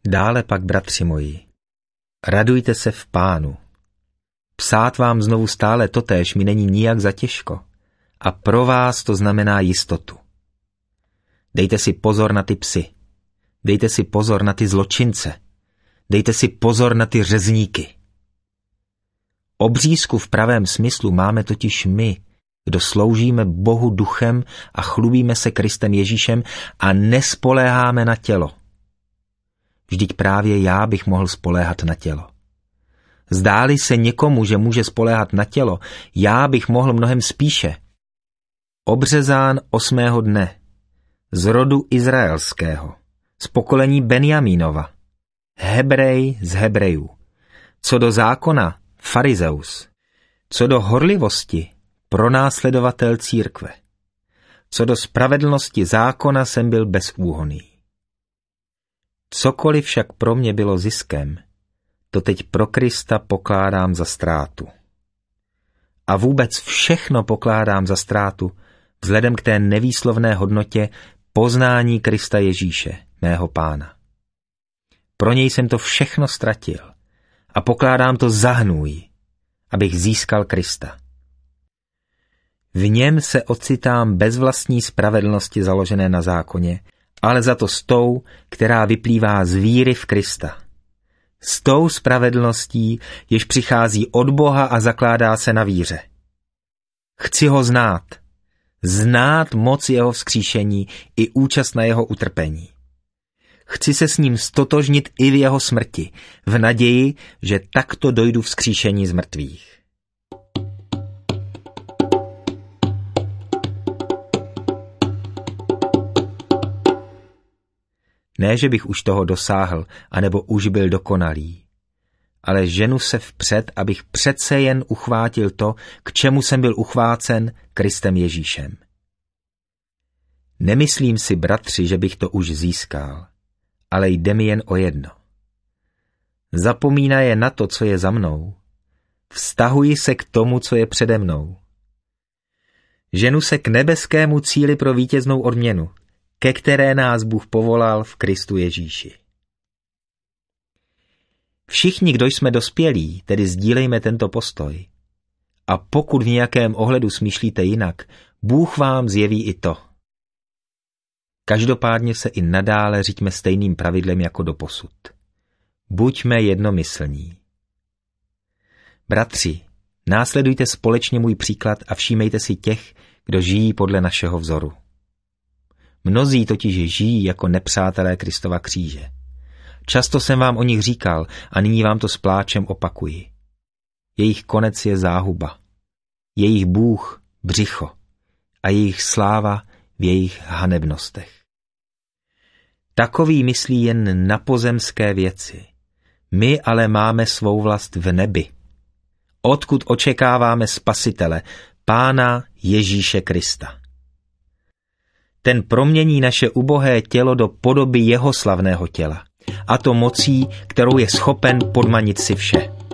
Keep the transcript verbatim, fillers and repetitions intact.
Dále pak, bratři moji, radujte se v Pánu. Psát vám znovu stále totéž mi není nijak zatěžko a pro vás to znamená jistotu. Dejte si pozor na ty psy, dejte si pozor na ty zločince, dejte si pozor na ty řezníky. Obřízku v pravém smyslu máme totiž my, kdo sloužíme Bohu duchem a chlubíme se Kristem Ježíšem a nespoléháme na tělo. Vždyť právě já bych mohl spoléhat na tělo. Zdáli se někomu, že může spoléhat na tělo, já bych mohl mnohem spíše. Obřezán osmého dne, z rodu izraelského, z pokolení Benjamínova, Hebrej z Hebrejů, co do zákona farizeus, co do horlivosti pronásledovatel církve, co do spravedlnosti zákona jsem byl bezúhonný. Cokoliv však pro mě bylo ziskem, to teď pro Krista pokládám za ztrátu. A vůbec všechno pokládám za ztrátu vzhledem k té nevýslovné hodnotě poznání Krista Ježíše, mého Pána. Pro něj jsem to všechno ztratil a pokládám to za hnůj, abych získal Krista. V něm se ocitám bez vlastní spravedlnosti založené na zákoně, ale za to s tou, která vyplývá z víry v Krista. S tou spravedlností, jež přichází od Boha a zakládá se na víře. Chci ho znát, znát moc jeho vzkříšení i účast na jeho utrpení. Chci se s ním stotožnit i v jeho smrti, v naději, že takto dojdu vzkříšení z mrtvých. Ne, že bych už toho dosáhl, anebo už byl dokonalý, ale ženu se vpřed, abych přece jen uchvátil to, k čemu jsem byl uchvácen Kristem Ježíšem. Nemyslím si, bratři, že bych to už získal, ale jde mi jen o jedno. Zapomínaje na to, co je za mnou. Vztahuji se k tomu, co je přede mnou. Ženu se k nebeskému cíli pro vítěznou odměnu, ke které nás Bůh povolal v Kristu Ježíši. Všichni, kdo jsme dospělí, tedy sdílejme tento postoj. A pokud v nějakém ohledu smýšlíte jinak, Bůh vám zjeví i to. Každopádně se i nadále říďme stejným pravidlem jako doposud. Buďme jednomyslní. Bratři, následujte společně můj příklad a všímejte si těch, kdo žijí podle našeho vzoru. Mnozí totiž žijí jako nepřátelé Kristova kříže. Často jsem vám o nich říkal a nyní vám to s pláčem opakuji. Jejich konec je záhuba. Jejich Bůh břicho a jejich sláva v jejich hanebnostech. Takový myslí jen na pozemské věci. My ale máme svou vlast v nebi, odkud očekáváme Spasitele, Pána Ježíše Krista. Ten promění naše ubohé tělo do podoby jeho slavného těla, a to mocí, kterou je schopen podmanit si vše.